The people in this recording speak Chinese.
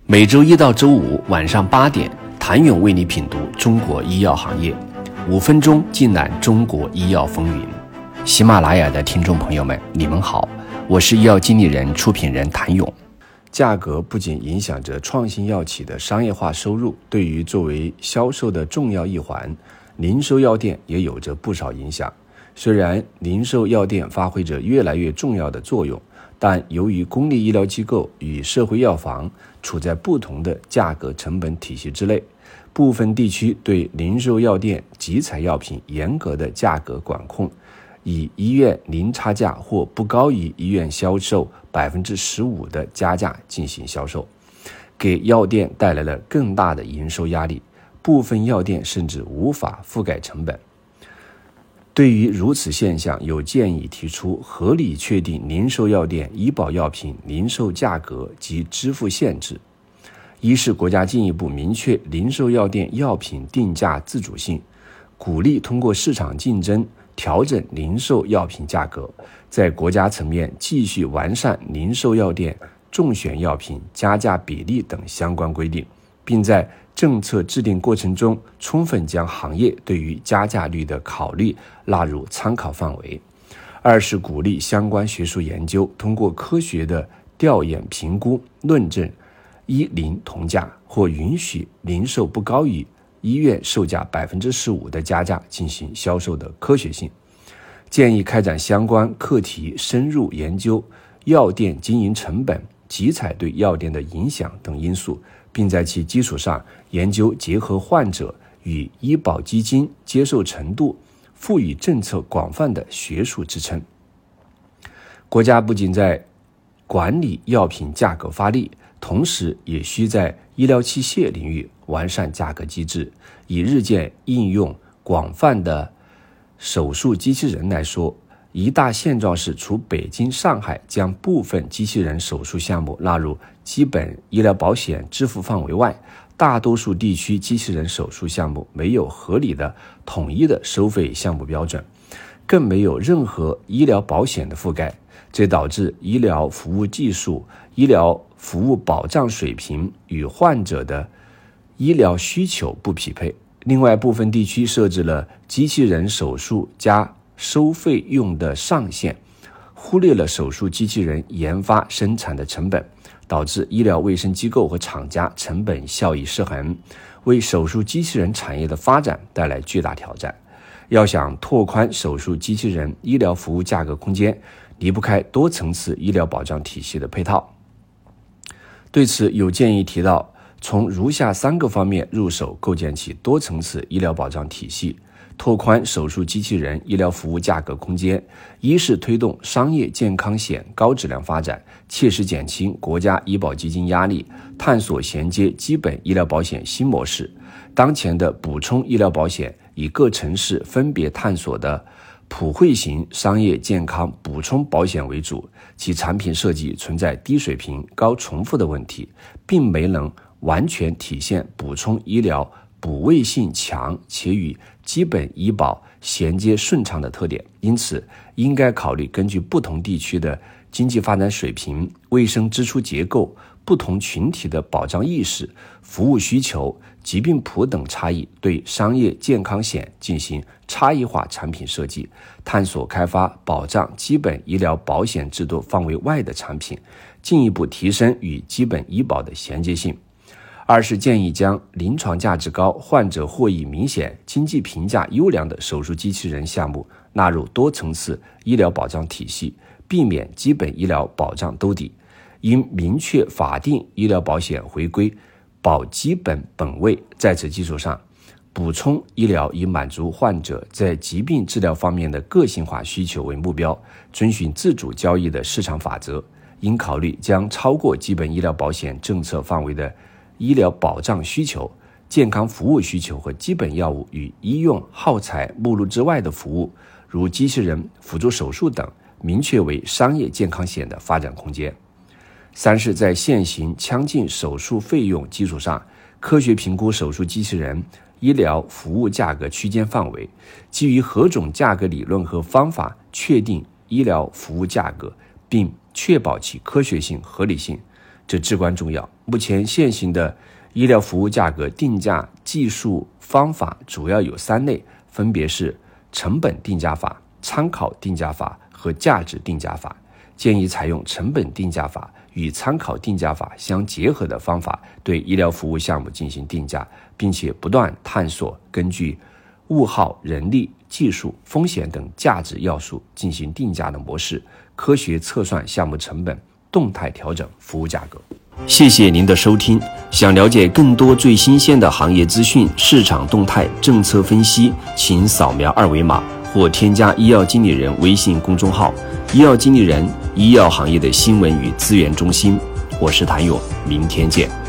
每周一到周五晚上8点，谭勇为你品读中国医药行业，5分钟尽览中国医药风云。喜马拉雅的听众朋友们，你们好，我是医药经理人、出品人谭勇。价格不仅影响着创新药企的商业化收入，对于作为销售的重要一环，零售药店也有着不少影响。虽然零售药店发挥着越来越重要的作用，但由于公立医疗机构与社会药房处在不同的价格成本体系之内，部分地区对零售药店集采药品严格的价格管控，以医院零差价或不高于医院销售 15% 的加价进行销售，给药店带来了更大的营收压力，部分药店甚至无法覆盖成本。对于如此现象，有建议提出合理确定零售药店医保药品零售价格及支付限制。一是国家进一步明确零售药店药品定价自主性，鼓励通过市场竞争调整零售药品价格，在国家层面继续完善零售药店中选药品加价比例等相关规定，并在政策制定过程中充分将行业对于加价率的考虑纳入参考范围。二是鼓励相关学术研究通过科学的调研评估论证医零同价或允许零售不高于医院售价 15% 的加价进行销售的科学性。建议开展相关课题深入研究药店经营成本、集采对药店的影响等因素，并在其基础上研究结合患者与医保基金接受程度，赋予政策广泛的学术支撑。国家不仅在管理药品价格发力，同时也需在医疗器械领域完善价格机制。以日渐应用广泛的手术机器人来说，一大现状是除北京、上海将部分机器人手术项目纳入基本医疗保险支付范围外，大多数地区机器人手术项目没有合理的统一的收费项目标准，更没有任何医疗保险的覆盖，这导致医疗服务技术、医疗服务保障水平与患者的医疗需求不匹配。另外，部分地区设置了机器人手术加收费用的上限，忽略了手术机器人研发生产的成本，导致医疗卫生机构和厂家成本效益失衡，为手术机器人产业的发展带来巨大挑战。要想拓宽手术机器人医疗服务价格空间，离不开多层次医疗保障体系的配套。对此，有建议提到，从如下3个方面入手构建起多层次医疗保障体系，拓宽手术机器人医疗服务价格空间。一是推动商业健康险高质量发展，切实减轻国家医保基金压力，探索衔接基本医疗保险新模式。当前的补充医疗保险以各城市分别探索的普惠型商业健康补充保险为主，其产品设计存在低水平、高重复的问题，并没能完全体现补充医疗补位性强且与基本医保衔接顺畅的特点。因此，应该考虑根据不同地区的经济发展水平、卫生支出结构、不同群体的保障意识、服务需求、疾病谱等差异，对商业健康险进行差异化产品设计，探索开发保障基本医疗保险制度范围外的产品，进一步提升与基本医保的衔接性。二是建议将临床价值高、患者获益明显、经济评价优良的手术机器人项目纳入多层次医疗保障体系，避免基本医疗保障兜底。应明确法定医疗保险回归保基本本位，在此基础上，补充医疗以满足患者在疾病治疗方面的个性化需求为目标，遵循自主交易的市场法则。应考虑将超过基本医疗保险政策范围的医疗保障需求、健康服务需求和基本药物与医用耗材目录之外的服务，如机器人、辅助手术等，明确为商业健康险的发展空间。三是在现行腔镜手术费用基础上，科学评估手术机器人医疗服务价格区间范围，基于何种价格理论和方法确定医疗服务价格，并确保其科学性、合理性。 这至关重要。目前现行的医疗服务价格定价技术方法主要有3类，分别是成本定价法、参考定价法和价值定价法。建议采用成本定价法与参考定价法相结合的方法，对医疗服务项目进行定价，并且不断探索根据物耗、人力、技术、风险等价值要素进行定价的模式，科学测算项目成本，动态调整服务价格。谢谢您的收听。想了解更多最新鲜的行业资讯、市场动态、政策分析，请扫描2维码或添加医药经理人微信公众号“医药经理人”，医药行业的新闻与资源中心。我是谭勇，明天见。